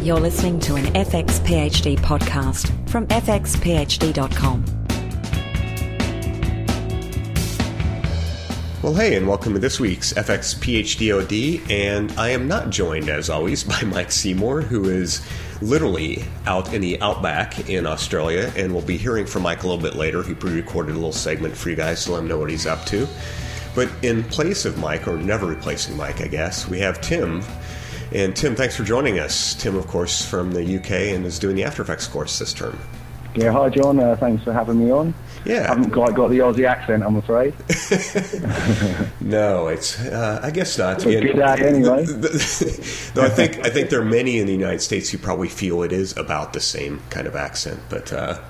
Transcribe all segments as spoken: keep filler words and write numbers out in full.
You're listening to an F X PhD podcast from f x p h d dot com. Well, hey, and welcome to this week's F X PhD O D, and I am not joined, as always, by Mike Seymour, who is literally out in the outback in Australia, and we'll be hearing from Mike a little bit later. He pre-recorded a little segment for you guys to let him know what he's up to. But in place of Mike, or never replacing Mike, I guess, we have Tim. And Tim, thanks for joining us. Tim, of course, from the U K and is doing the After Effects course this term. Yeah, hi John, uh, thanks for having me on. Yeah. I haven't quite got the Aussie accent, I'm afraid. No, it's, uh, I guess not. It's a good day anyway. Though I think, I think there are many in the United States who probably feel it is about the same kind of accent, but uh,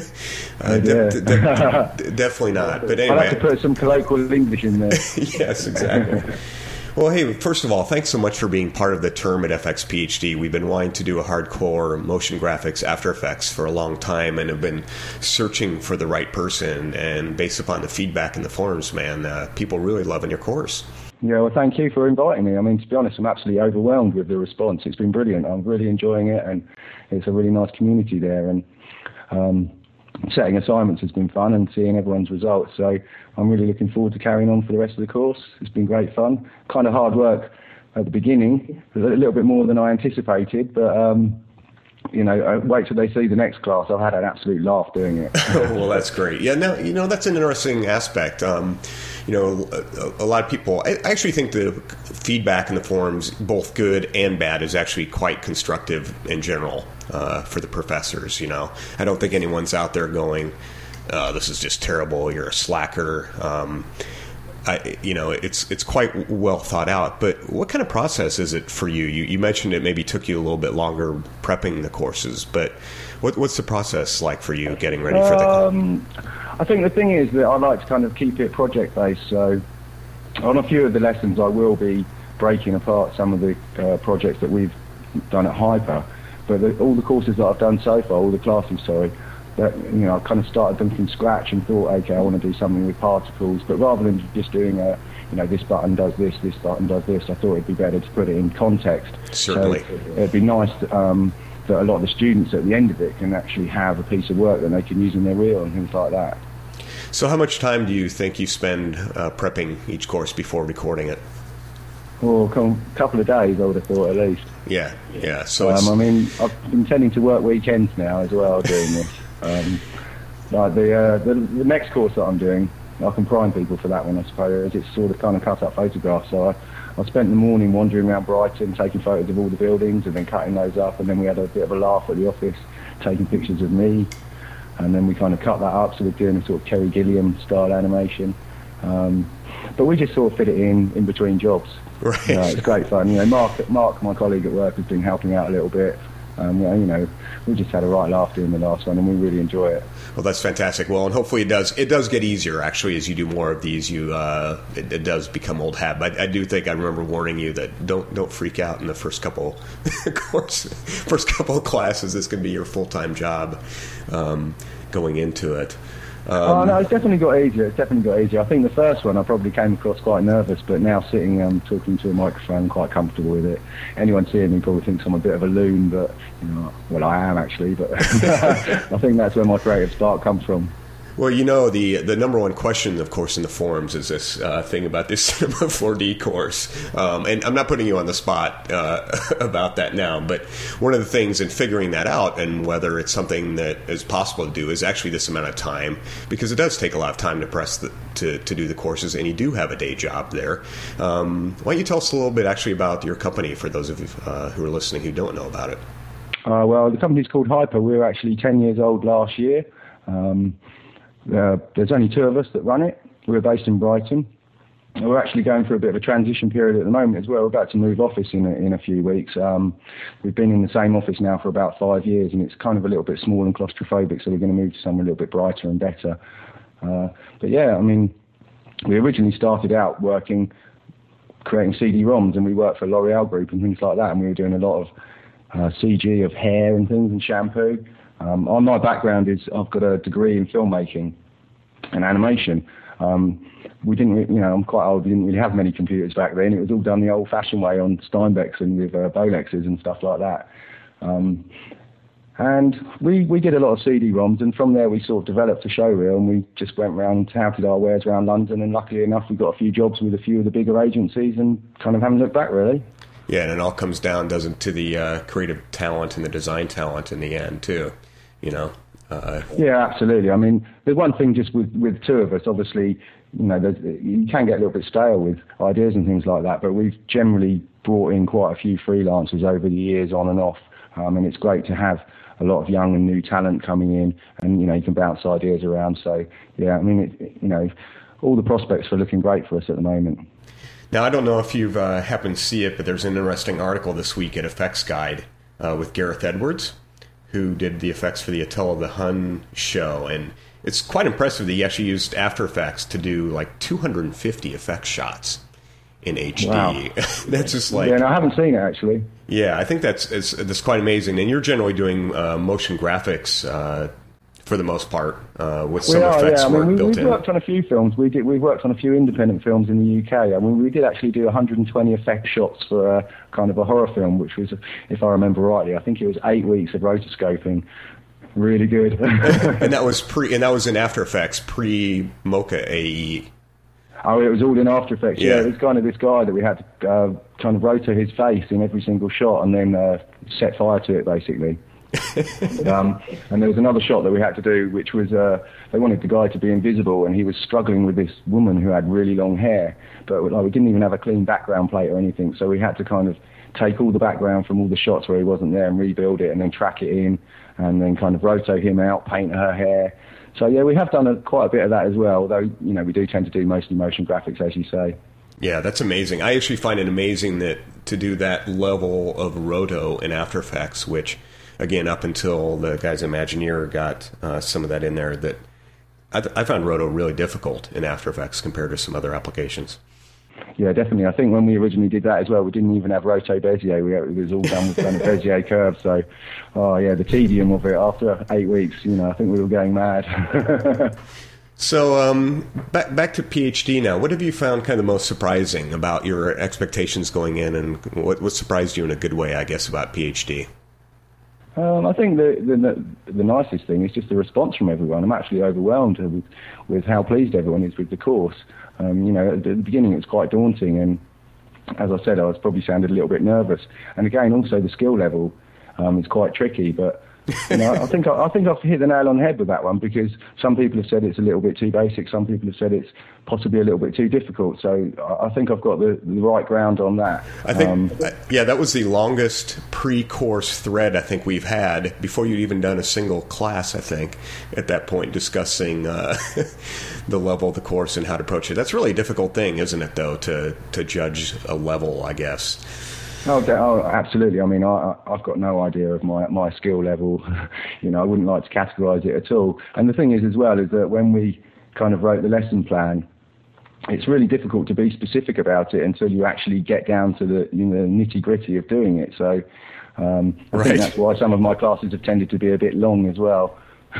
uh, de- de- de- definitely not. But anyway. I'll have to put some colloquial English in there. Yes, exactly. Well, hey, first of all, thanks so much for being part of the term at F X PhD. We've been wanting to do a hardcore motion graphics After Effects for a long time and have been searching for the right person. And based upon the feedback in the forums, man, uh, people really loving your course. Yeah, well, thank you for inviting me. I mean, to be honest, I'm absolutely overwhelmed with the response. It's been brilliant. I'm really enjoying it, and it's a really nice community there. And um, setting assignments has been fun, and seeing everyone's results. So I'm really looking forward to carrying on for the rest of the course. It's been great fun. Kind of hard work at the beginning, a little bit more than I anticipated, but um, you know, wait till they see the next class. I've had an absolute laugh doing it. Oh, well, that's great. Yeah, now, you know, that's an interesting aspect. Um, you know, a, a lot of people, I actually think the feedback in the forums, both good and bad, is actually quite constructive in general uh, for the professors, you know. I don't think anyone's out there going, uh, this is just terrible, you're a slacker. Um, I, you know, it's it's quite well thought out. But what kind of process is it for you? You, you mentioned it maybe took you a little bit longer prepping the courses, but what, what's the process like for you getting ready for the um, I think the thing is that I like to kind of keep it project-based. So on a few of the lessons, I will be breaking apart some of the uh, projects that we've done at Hyper. But the, all the courses that I've done so far, all the classes, sorry, that, you know, I kind of started them from scratch and thought, okay, I want to do something with particles. But rather than just doing a, you know, this button does this, this button does this, I thought it'd be better to put it in context. Certainly. So it'd be nice to, um, that a lot of the students at the end of it can actually have a piece of work that they can use in their reel and things like that. So how much time do you think you spend uh, prepping each course before recording it? Well, a couple of days, I would have thought, at least. Yeah, yeah. So um, it's... I mean, I've been tending to work weekends now as well doing this. Um, like the, uh, the the next course that I'm doing, I can prime people for that one, I suppose. It's sort of kind of cut up photographs. So I, I spent the morning wandering around Brighton, taking photos of all the buildings and then cutting those up. And then we had a bit of a laugh at the office, taking pictures of me. And then we kind of cut that up, so we're doing a sort of Kerry Gilliam style animation. Um, but we just sort of fit it in in between jobs. Right. You know, it's great fun. You know, Mark, Mark, my colleague at work, has been helping out a little bit. Um, you know, we just had a right laugh doing the last one, and we really enjoy it. Well, that's fantastic. Well, and hopefully it does. It does get easier actually as you do more of these. You, uh, it, it does become old hat. But I, I do think I remember warning you that don't don't freak out in the first couple course, first couple of classes. This can be your full time job um, going into it. Um, oh no, it's definitely got easier. It's definitely got easier. I think the first one I probably came across quite nervous, but now sitting um, talking to a microphone, I'm quite comfortable with it. Anyone seeing me probably thinks I'm a bit of a loon, but you know, well, I am actually. But I think that's where my creative spark comes from. Well, you know, the the number one question, of course, in the forums is this uh, thing about this Cinema four D course. Um, and I'm not putting you on the spot uh, about that now, but one of the things in figuring that out and whether it's something that is possible to do is actually this amount of time, because it does take a lot of time to press the, to, to do the courses, and you do have a day job there. Um, why don't you tell us a little bit actually about your company for those of you uh, who are listening who don't know about it? Uh, well, the company's called Hyper. We were actually ten years old last year. Um, Uh, there's only two of us that run it. We're based in Brighton. We're actually going through a bit of a transition period at the moment as well. We're about to move office in a, in a few weeks. Um, we've been in the same office now for about five years, and it's kind of a little bit small and claustrophobic, so we're going to move to somewhere a little bit brighter and better. Uh, but yeah, I mean, we originally started out working, creating C D ROMs, and we worked for L'Oreal Group and things like that, and we were doing a lot of uh, C G of hair and things and shampoo. Um, on my background is I've got a degree in filmmaking and animation. Um, we didn't, re- you know, I'm quite old. We didn't really have many computers back then. It was all done the old-fashioned way on Steinbecks and with uh, Bolexes and stuff like that. Um, and we, we did a lot of C D ROMs, and from there we sort of developed a showreel, and we just went around, touted our wares around London, and luckily enough we got a few jobs with a few of the bigger agencies and kind of haven't looked back, really. Yeah, and it all comes down, doesn't it, to the uh, creative talent and the design talent in the end, too, you know? Uh, yeah, absolutely. I mean, there's one thing just with, with two of us, obviously, you know, you can get a little bit stale with ideas and things like that, but we've generally brought in quite a few freelancers over the years on and off, um, and it's great to have a lot of young and new talent coming in, and, you know, you can bounce ideas around. So, yeah, I mean, it, you know, all the prospects are looking great for us at the moment. Now, I don't know if you've uh, happened to see it, but there's an interesting article this week at Effects Guide uh, with Gareth Edwards, who did the effects for the Attila the Hun show, and it's quite impressive that he actually used After Effects to do like two hundred fifty effects shots in H D. Wow. That's just like... Yeah, no, I haven't seen it, actually. Yeah, I think that's it's, that's quite amazing. And you're generally doing uh, motion graphics uh, for the most part uh, with some we are, effects yeah. I work mean, we, built we've in. We've worked on a few films. We did, we've worked on a few independent films in the U K. I mean, we did actually do one hundred twenty effect shots for a, kind of a horror film, which was, if I remember rightly, I think it was eight weeks of rotoscoping. Really good. And that was pre, and that was in After Effects pre Mocha A E. Oh, it was all in After Effects. Yeah, Yeah. It was kind of this guy that we had to uh, kind of rotate his face in every single shot and then uh, set fire to it, basically. um, and there was another shot that we had to do, which was uh, they wanted the guy to be invisible, and he was struggling with this woman who had really long hair, but like, we didn't even have a clean background plate or anything, so we had to kind of take all the background from all the shots where he wasn't there and rebuild it, and then track it in, and then kind of rotate him out, paint her hair. So yeah, we have done a, quite a bit of that as well, though, you know, we do tend to do mostly motion graphics, as you say. Yeah, that's amazing. I actually find it amazing that to do that level of roto in After Effects, which, again, up until the guys at Imagineer got uh, some of that in there, that I, th- I found roto really difficult in After Effects compared to some other applications. Yeah, definitely. I think when we originally did that as well, we didn't even have Roto Bezier. We, it was all done with kind of Bezier curves. So, oh yeah, the tedium of it after eight weeks, you know, I think we were going mad. So, um, back back to PhD now. What have you found kind of the most surprising about your expectations going in, and what, what surprised you in a good way, I guess, about PhD? Um, I think the, the the nicest thing is just the response from everyone. I'm actually overwhelmed with, with how pleased everyone is with the course. Um, you know, at the beginning it was quite daunting, and as I said, I was probably sounded a little bit nervous. And again, also the skill level um, is quite tricky, but you know, I think I, I think I've hit the nail on the head with that one, because some people have said it's a little bit too basic, some people have said it's possibly a little bit too difficult. So I, I think I've got the, the right ground on that. I think, um, yeah, that was the longest pre-course thread I think we've had before you'd even done a single class, I think, at that point, discussing uh, the level of the course and how to approach it. That's really a difficult thing, isn't it, though, to, to judge a level, I guess. Oh, oh, absolutely. I mean, I, I've got no idea of my, my skill level. You know, I wouldn't like to categorise it at all. And the thing is, as well, is that when we kind of wrote the lesson plan, it's really difficult to be specific about it until you actually get down to the, you know, nitty-gritty of doing it. So um, I right. think that's why some of my classes have tended to be a bit long as well.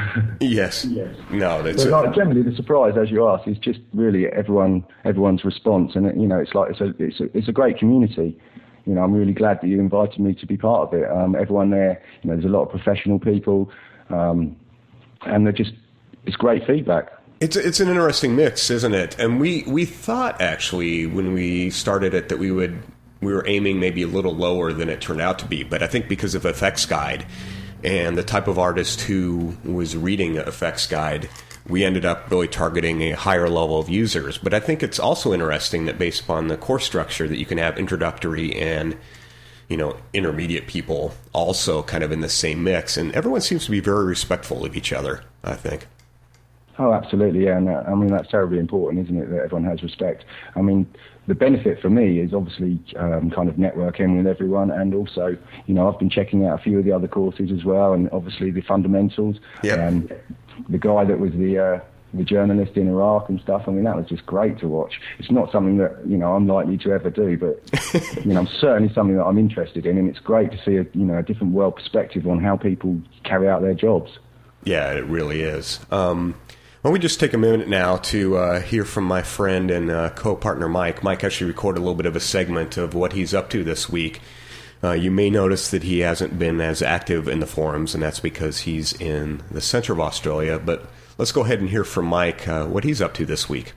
Yes. yes. No, that's but like, generally the surprise, as you asked, is just really everyone everyone's response, and you know, it's like it's a it's a, it's a great community. You know, I'm really glad that you invited me to be part of it. Um, everyone there, you know, there's a lot of professional people, um, and they're just, it's great feedback. It's it's an interesting mix, isn't it? And we, we thought actually when we started it that we would we were aiming maybe a little lower than it turned out to be. But I think because of Effects Guide and the type of artist who was reading Effects Guide, we ended up really targeting a higher level of users. But I think it's also interesting that based upon the course structure that you can have introductory and, you know, intermediate people also kind of in the same mix. And everyone seems to be very respectful of each other, I think. Oh, absolutely, yeah. And uh, I mean, that's terribly important, isn't it, that everyone has respect. I mean, the benefit for me is obviously um, kind of networking with everyone, and also, you know, I've been checking out a few of the other courses as well, and obviously the fundamentals. Yeah. Um, the guy that was the uh, the journalist in Iraq and stuff, I mean, that was just great to watch. It's not something that, you know, I'm likely to ever do, but, you know, certainly something that I'm interested in, and it's great to see a, you know, a different world perspective on how people carry out their jobs. Yeah, it really is. Um, why don't we just take a minute now to uh, hear from my friend and uh, co-partner Mike. Mike actually recorded a little bit of a segment of what he's up to this week. Uh, you may notice that he hasn't been as active in the forums, and that's because he's in the center of Australia. But let's go ahead and hear from Mike uh, what he's up to this week.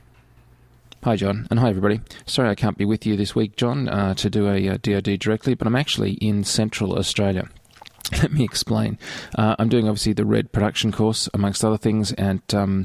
Hi, John, and hi, everybody. Sorry I can't be with you this week, John, uh, to do a, a D O D directly, but I'm actually in Central Australia. Let me explain. Uh, I'm doing, obviously, the RED production course, amongst other things, and um,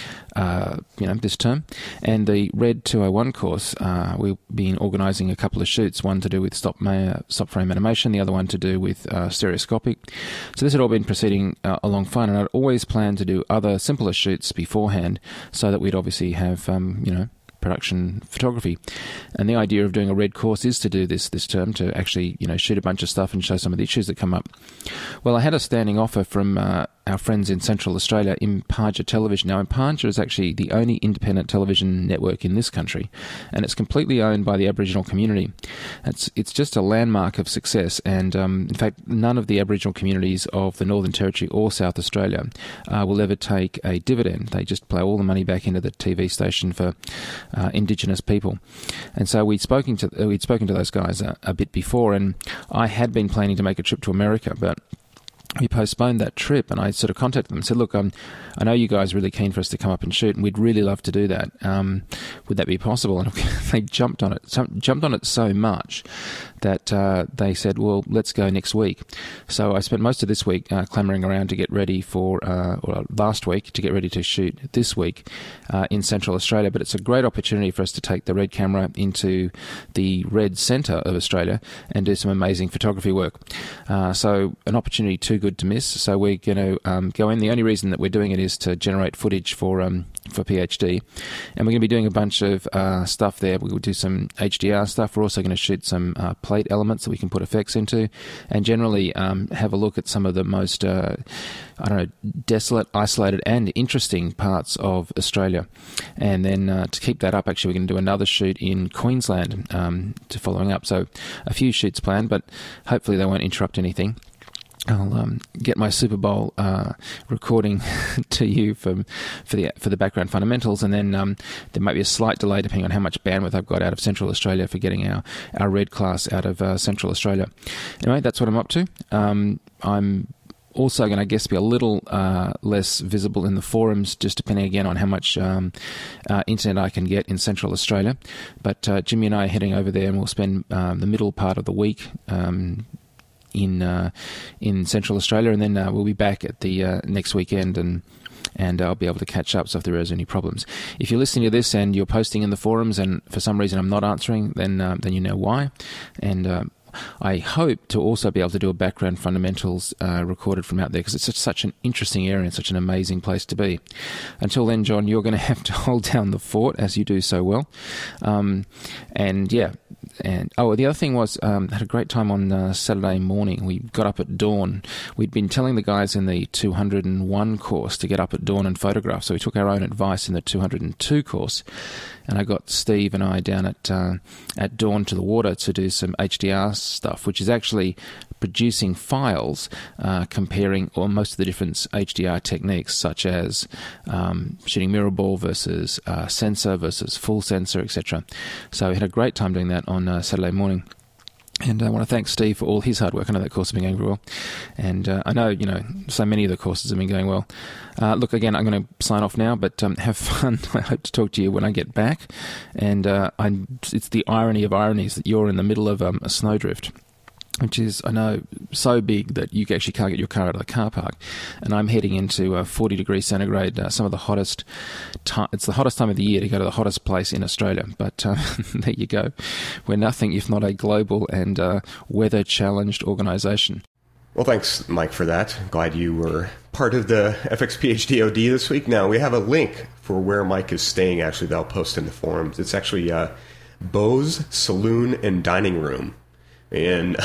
uh, you know, this term. And the RED two oh one course, uh, we've been organising a couple of shoots, one to do with stop, ma- stop frame animation, the other one to do with uh, stereoscopic. So this had all been proceeding uh, along fine, and I'd always planned to do other simpler shoots beforehand so that we'd obviously have, um, you know, production photography. And the idea of doing a RED course is to do this this term, to actually, you know, shoot a bunch of stuff and show some of the issues that come up. Well, I had a standing offer from uh, our friends in Central Australia, Imparja Television. Now, Imparja is actually the only independent television network in this country, and it's completely owned by the Aboriginal community. It's it's just a landmark of success, and um, in fact, none of the Aboriginal communities of the Northern Territory or South Australia uh, will ever take a dividend. They just plough all the money back into the T V station for uh, Indigenous people. And so we'd spoken to we'd spoken to those guys a, a bit before, and I had been planning to make a trip to America, but we postponed that trip, and I sort of contacted them and said, look, um, I know you guys are really keen for us to come up and shoot, and we'd really love to do that. Um, would that be possible? And they jumped on it, jumped on it so much that uh, they said, well, let's go next week. So I spent most of this week uh, clambering around to get ready for, uh, or last week, to get ready to shoot this week uh, in Central Australia. But it's a great opportunity for us to take the RED camera into the RED Centre of Australia and do some amazing photography work. Uh, so an opportunity too good to miss. So we're going to um, go in. The only reason that we're doing it is to generate footage for um, for PhD, and we're going to be doing a bunch of uh, stuff there. We will do some H D R stuff. We're also going to shoot some uh, plate elements that we can put effects into, and generally um, have a look at some of the most uh, I don't know, desolate, isolated, and interesting parts of Australia. And then uh, to keep that up, actually, we're going to do another shoot in Queensland um, to following up. So a few shoots planned, but hopefully they won't interrupt anything. I'll um, get my Super Bowl uh, recording to you for for the for the background fundamentals, and then um, there might be a slight delay depending on how much bandwidth I've got out of Central Australia for getting our, our RED class out of uh, Central Australia. Anyway, that's what I'm up to. Um, I'm also going to, I guess, be a little uh, less visible in the forums, just depending again on how much um, uh, internet I can get in Central Australia. But uh, Jimmy and I are heading over there, and we'll spend um, the middle part of the week Um, in uh, in Central Australia, and then uh, we'll be back at the uh, next weekend, and and I'll be able to catch up, so if there is any problems. If you're listening to this and you're posting in the forums and for some reason I'm not answering, then uh, then you know why. And uh, I hope to also be able to do a background fundamentals uh, recorded from out there, because it's such, such an interesting area and such an amazing place to be. Until then, John, you're going to have to hold down the fort, as you do so well. Um, and yeah, and oh, the other thing was, um, had a great time on uh, Saturday morning. We got up at dawn. We'd been telling the guys in the two hundred one course to get up at dawn and photograph, so we took our own advice in the two hundred two course. And I got Steve and I down at uh, at dawn to the water to do some H D R stuff, which is actually producing files uh, comparing or most of the different H D R techniques, such as um, shooting mirror ball versus uh, sensor versus full sensor, et cetera. So we had a great time doing that on uh, Saturday morning. And I want to thank Steve for all his hard work. I know that course has been going very well. And uh, I know, you know, so many of the courses have been going well. Uh, look, again, I'm going to sign off now, but um, have fun. I hope to talk to you when I get back. And uh, I'm, it's the irony of ironies that you're in the middle of um, a snowdrift, which is, I know, so big that you actually can't get your car out of the car park. And I'm heading into uh, forty degrees centigrade, uh, some of the hottest time. It's the hottest time of the year to go to the hottest place in Australia. But uh, there you go. We're nothing if not a global and uh, weather-challenged organisation. Well, thanks, Mike, for that. Glad you were part of the F X P H D O D this week. Now, we have a link for where Mike is staying, actually, that I'll post in the forums. It's actually uh, Beau's Saloon and Dining Room in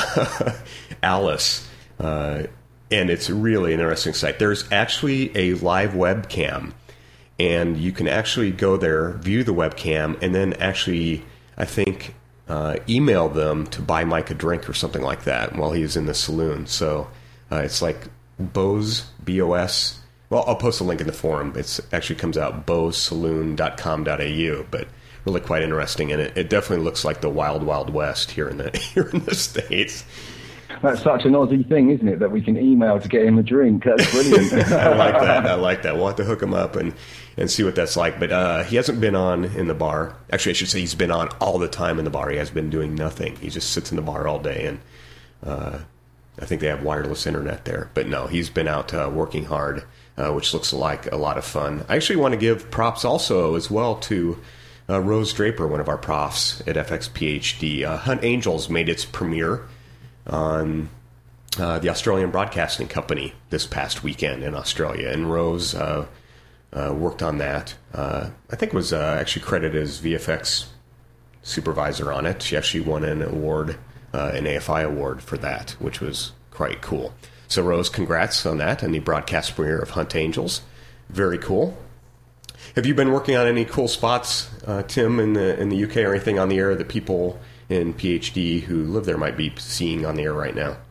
Alice, uh, and it's really an interesting site. There's actually a live webcam, and you can actually go there, view the webcam, and then actually, I think, uh, email them to buy Mike a drink or something like that while he's in the saloon. So uh, it's like Beau's, B O S. Well, I'll post a link in the forum. It actually comes out beaux saloon dot com dot a u, but really quite interesting, and it, it definitely looks like the wild, wild west here in the here in the States. That's such an Aussie thing, isn't it, that we can email to get him a drink? That's brilliant. I like that. I like that. We'll have to hook him up and, and see what that's like. But uh, he hasn't been on in the bar. Actually, I should say he's been on all the time in the bar. He has been doing nothing. He just sits in the bar all day, and uh, I think they have wireless internet there. But no, he's been out uh, working hard, uh, which looks like a lot of fun. I actually want to give props also as well to uh, Rose Draper, one of our profs at F X P H D. Uh, Hunt Angels made its premiere on uh, the Australian Broadcasting Company this past weekend in Australia, and Rose uh, uh, worked on that. Uh, I think was uh, actually credited as V F X supervisor on it. She actually won an award, uh, an A F I award for that, which was quite cool. So Rose, congrats on that and the broadcast premiere of Hunt Angels. Very cool. Have you been working on any cool spots, uh, Tim, in the in the U K or anything on the air that people in P H D who live there might be seeing on the air right now?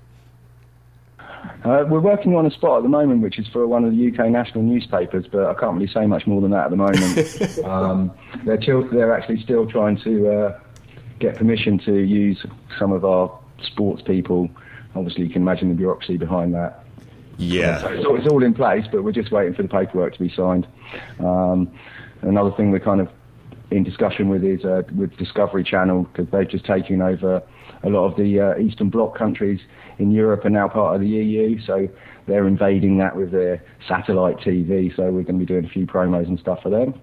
Uh, we're working on a spot at the moment, which is for one of the U K national newspapers, but I can't really say much more than that at the moment. um, they're, chill- they're actually still trying to uh, get permission to use some of our sports people. Obviously, you can imagine the bureaucracy behind that. Yeah. So it's, all, it's all in place, but we're just waiting for the paperwork to be signed. Um, another thing we're kind of in discussion with is uh, with Discovery Channel, because they've just taken over a lot of the uh, Eastern Bloc countries in Europe are now part of the E U, so they're invading that with their satellite T V, so we're going to be doing a few promos and stuff for them.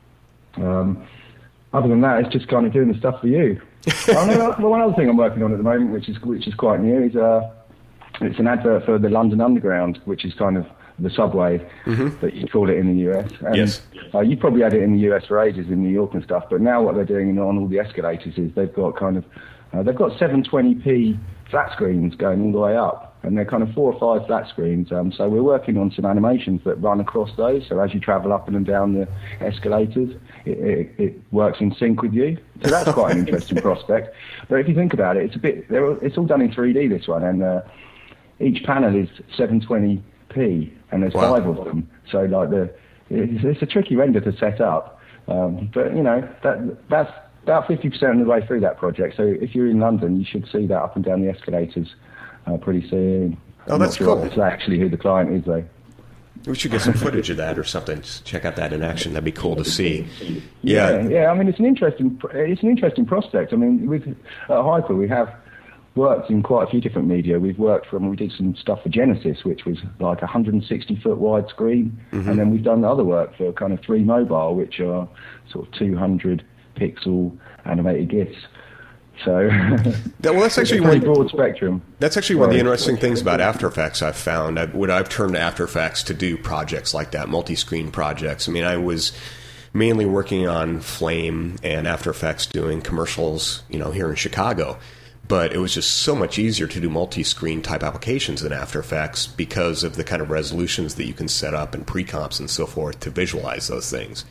Um, other than that, it's just kind of doing the stuff for you. oh, no, well, one other thing I'm working on at the moment, which is which is quite new, is uh, it's an advert for the London Underground, which is kind of the subway mm-hmm. that you call it in the U S. And, yes. Uh, you probably had it in the U S for ages in New York and stuff, but now what they're doing on all the escalators is they've got kind of uh, they've got seven twenty p flat screens going all the way up, and they're kind of four or five flat screens. Um, so we're working on some animations that run across those. So as you travel up and down the escalators, it, it, it works in sync with you. So that's quite an interesting prospect. But if you think about it, it's a bit. It's all done in three D, this one, and uh, each panel is seven twenty p, and there's wow. five of them. So like the, it's, it's a tricky render to set up. Um, but you know that that's about fifty percent of the way through that project. So if you're in London, you should see that up and down the escalators uh, pretty soon. Oh, I'm that's not sure cool. It's actually who the client is, though. We should get some footage of that or something. Just check out that in action. That'd be cool to see. Yeah, Yeah, yeah. I mean, it's an interesting, it's an interesting prospect. I mean, with at Hyper, we have worked in quite a few different media. We've worked from, we did some stuff for Genesis, which was like a one hundred sixty foot wide screen, mm-hmm. and then we've done other work for kind of Three Mobile, which are sort of two hundred pixel animated GIFs. So, that, well, that's actually it's a pretty one broad spectrum. That's actually one of the interesting things about After Effects I've found. I, when I've turned to After Effects to do projects like that, multi-screen projects. I mean, I was mainly working on Flame and After Effects doing commercials, you know, here in Chicago. But it was just so much easier to do multi-screen type applications in After Effects because of the kind of resolutions that you can set up and pre-comps and so forth to visualize those things.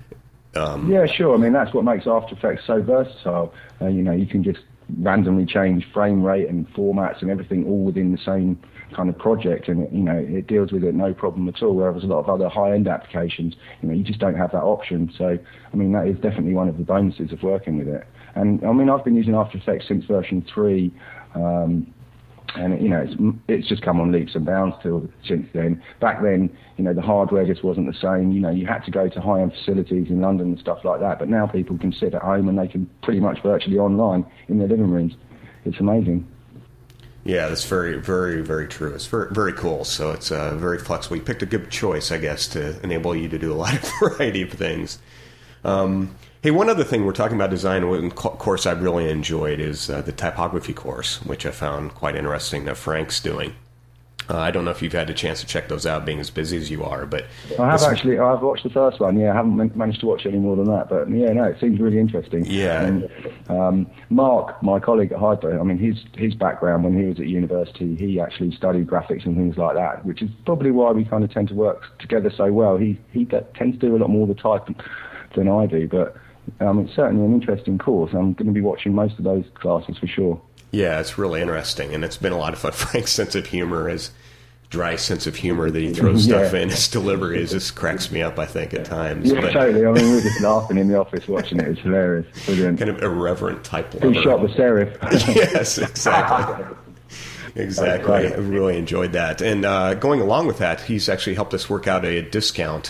Um, yeah, sure. I mean, that's what makes After Effects so versatile. Uh, you know, you can just randomly change frame rate and formats and everything all within the same kind of project, and you know, it deals with it no problem at all. Whereas a lot of other high-end applications, you know, you just don't have that option. So, I mean, that is definitely one of the bonuses of working with it. And I mean, I've been using After Effects since version three. Um, And, you know, it's, it's just come on leaps and bounds till since then. Back then, you know, the hardware just wasn't the same. You know, you had to go to high-end facilities in London and stuff like that. But now people can sit at home and they can pretty much virtually online in their living rooms. It's amazing. Yeah, that's very, very, very true. It's very, very cool. So it's uh, very flexible. You picked a good choice, I guess, to enable you to do a lot of variety of things. Um, hey, one other thing we're talking about design, and course I've really enjoyed is uh, the typography course, which I found quite interesting that Frank's doing. Uh, I don't know if you've had a chance to check those out, being as busy as you are, but I have actually. I've watched the first one. Yeah, I haven't managed to watch any more than that, but yeah, no, it seems really interesting. Yeah. And, um, Mark, my colleague at Hyper, I mean, his his background when he was at university, he actually studied graphics and things like that, which is probably why we kind of tend to work together so well. He he tends to do a lot more of the typing than I do, but um, it's certainly an interesting course. I'm going to be watching most of those classes for sure. Yeah, it's really interesting, and it's been a lot of fun. Frank's sense of humor, his dry sense of humor that he throws yeah. stuff in, his delivery is just cracks me up, I think, at times. Yeah, but totally. I mean, we were just laughing in the office watching it. It's hilarious. Brilliant. Kind of irreverent type He lover. shot the serif. Yes, exactly. Exactly. I really enjoyed that. And uh, going along with that, he's actually helped us work out a discount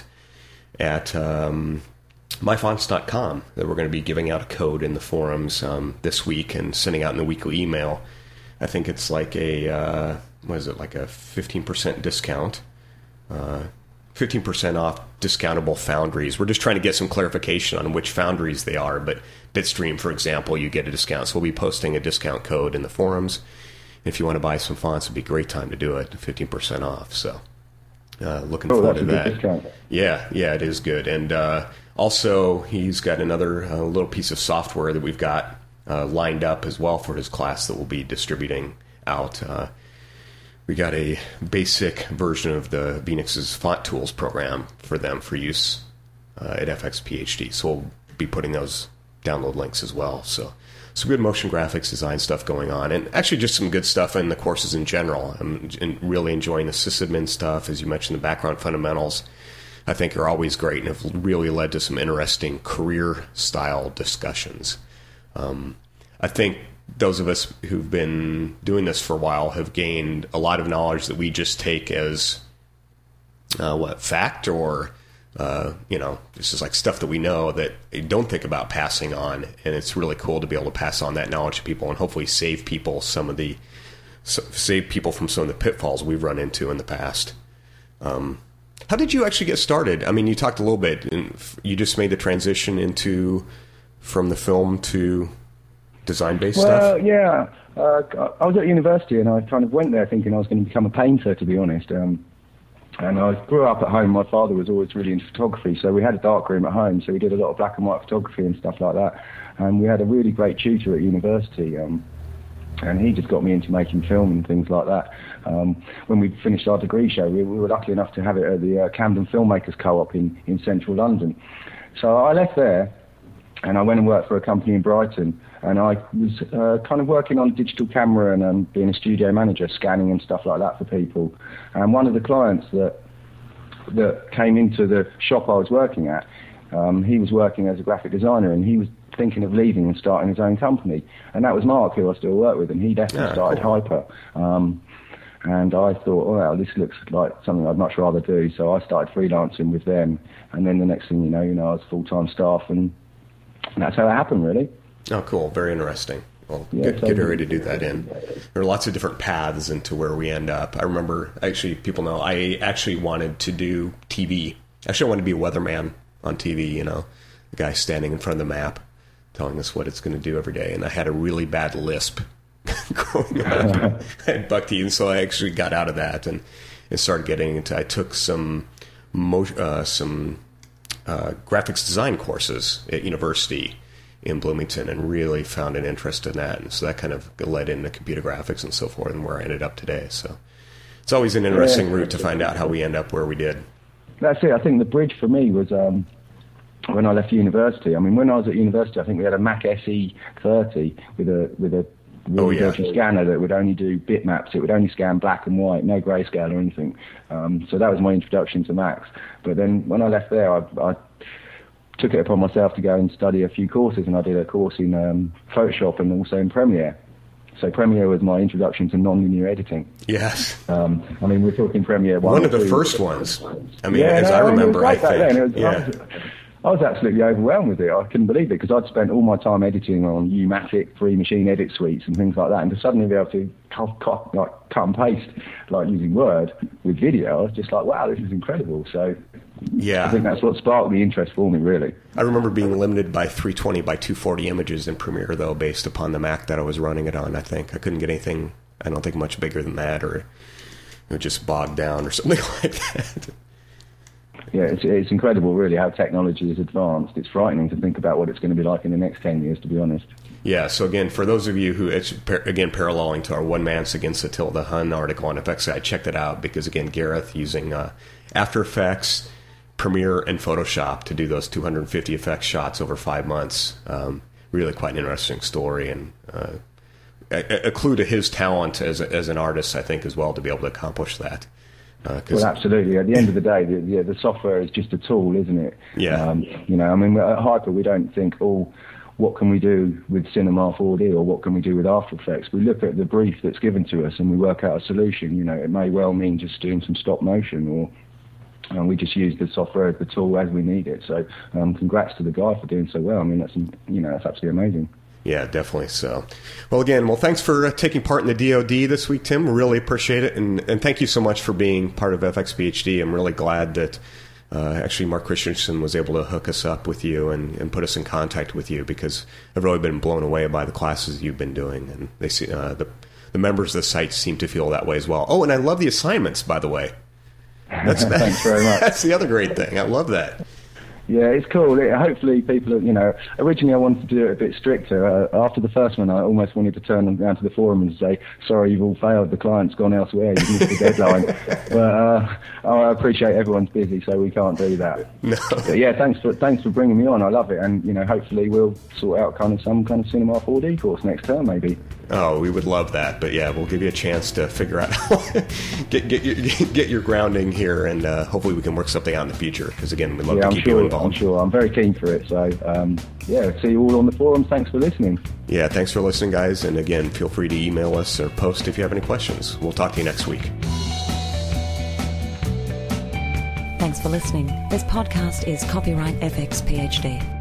at um, my fonts dot com that we're going to be giving out a code in the forums um, this week and sending out in the weekly email. I think it's like a, uh, what is it, like a fifteen percent discount. Uh, fifteen percent off discountable foundries. We're just trying to get some clarification on which foundries they are, but Bitstream, for example, you get a discount. So we'll be posting a discount code in the forums. If you want to buy some fonts, it'd be a great time to do it, fifteen percent off. So uh, looking oh, forward that's to a good that. Discount. Yeah, yeah, it is good. And uh, also, he's got another uh, little piece of software that we've got uh, lined up as well for his class that we'll be distributing out. Uh, we got a basic version of the Phoenix's Font Tools program for them for use uh, at F X P H D. So we'll be putting those download links as well. So some good motion graphics design stuff going on, and actually just some good stuff in the courses in general. I'm really enjoying the sysadmin stuff, as you mentioned. The background fundamentals, I think, are always great and have really led to some interesting career-style discussions. Um, I think those of us who've been doing this for a while have gained a lot of knowledge that we just take as uh, what fact or uh, you know, this is like stuff that we know that we don't think about passing on, and it's really cool to be able to pass on that knowledge to people and hopefully save people some of the save people from some of the pitfalls we've run into in the past. Um, how did you actually get started? I mean, you talked a little bit, and you just made the transition into from the film to design-based well, stuff? Well, yeah. Uh, I was at university, and I kind of went there thinking I was going to become a painter, to be honest. Um, and I grew up at home. My father was always really into photography, so we had a darkroom at home, so we did a lot of black and white photography and stuff like that. And we had a really great tutor at university, um, and he just got me into making film and things like that. Um, when we finished our degree show, we, we were lucky enough to have it at the uh, Camden Filmmakers Co-op in, in central London. So I left there, and I went and worked for a company in Brighton, and I was uh, kind of working on digital camera and um, being a studio manager, scanning and stuff like that for people. And one of the clients that that came into the shop I was working at, um, he was working as a graphic designer, and he was thinking of leaving and starting his own company. And that was Mark, who I still work with, and he definitely yeah, started cool. Hyper. Um, and I thought, oh, well, this looks like something I'd much rather do. So I started freelancing with them, and then the next thing you know, you know, I was full-time staff, and that's how it happened, really. Oh, cool. Very interesting. Well, yeah, get, so get ready to do that in. There are lots of different paths into where we end up. I remember, actually, people know, I actually wanted to do T V. Actually, I wanted to be a weatherman on T V, you know, the guy standing in front of the map telling us what it's going to do every day. And I had a really bad lisp growing up at Bucky, and so I actually got out of that and, and started getting into, I took some, mo- uh, some uh, graphics design courses at university in Bloomington and really found an interest in that. And so that kind of led into computer graphics and so forth and where I ended up today. So it's always an interesting yeah. route to find out how we end up where we did. That's it. I think the bridge for me was um, when I left university. I mean, when I was at university, I think we had a Mac S E thirty with a with a really oh, yeah. dodgy scanner that would only do bitmaps. It would only scan black and white, no grayscale or anything. Um, so that was my introduction to Macs. But then when I left there, I, I took it upon myself to go and study a few courses, and I did a course in um, Photoshop and also in Premiere. So Premiere was my introduction to nonlinear editing. Yes. Um, I mean, we're talking Premiere one. One of the two. first ones. I mean, yeah, as no, I remember, I, mean, I think. It was, yeah. I, was, I was absolutely overwhelmed with it. I couldn't believe it because I'd spent all my time editing on U-matic, free machine edit suites and things like that, and to suddenly be able to cut, cut, like, cut and paste, like using Word with video, I was just like, wow, this is incredible. So yeah. I think that's what sparked the interest for me, really. I remember being limited by three twenty by two forty images in Premiere, though, based upon the Mac that I was running it on, I think. I couldn't get anything, I don't think, much bigger than that, or it would just bog down or something like that. Yeah, it's, it's incredible, really, how technology is advanced. It's frightening to think about what it's going to be like in the next ten years, to be honest. Yeah, so again, for those of you who, it's again paralleling to our One Man's Against Attila Hun article on F X, I checked it out because, again, Gareth using uh, After Effects, Premiere, and Photoshop to do those two hundred fifty effects shots over five months. Um, really quite an interesting story, and uh, a, a clue to his talent as, a, as an artist, I think, as well, to be able to accomplish that. Uh, well, absolutely. At the end of the day, the, the, the software is just a tool, isn't it? Yeah. Um, you know, I mean, at Hyper, we don't think, oh, what can we do with Cinema four D or what can we do with After Effects? We look at the brief that's given to us and we work out a solution. You know, it may well mean just doing some stop motion, or and we just use the software as the tool as we need it. So um, congrats to the guy for doing so well. I mean, that's, you know, that's absolutely amazing. Yeah, definitely so. Well, again, well, thanks for uh, taking part in the D O D this week, Tim. Really appreciate it. And, and thank you so much for being part of F X P H D. I'm really glad that uh, actually Mark Christensen was able to hook us up with you and, and put us in contact with you, because I've really been blown away by the classes you've been doing. And they see, uh, the, the members of the site seem to feel that way as well. Oh, and I love the assignments, by the way. That's, Thanks very much. That's the other great thing. I love that. Yeah, it's cool. It, hopefully people, you know, originally I wanted to do it a bit stricter. Uh, after the first one, I almost wanted to turn around to the forum and say, sorry, you've all failed. The client's gone elsewhere. You've missed the deadline. But uh, I appreciate everyone's busy, so we can't do that. No. But yeah, thanks for thanks for bringing me on. I love it. And, you know, hopefully we'll sort out kind of some kind of Cinema four D course next term, maybe. Oh, we would love that. But yeah, we'll give you a chance to figure out how get get your get your grounding here, and uh, hopefully we can work something out in the future. Because again, we'd love yeah, to I'm keep sure, you involved. I'm sure. I'm very keen for it. So um, yeah, see you all on the forums. Thanks for listening. Yeah, thanks for listening, guys. And again, feel free to email us or post if you have any questions. We'll talk to you next week. Thanks for listening. This podcast is copyright F X P H D.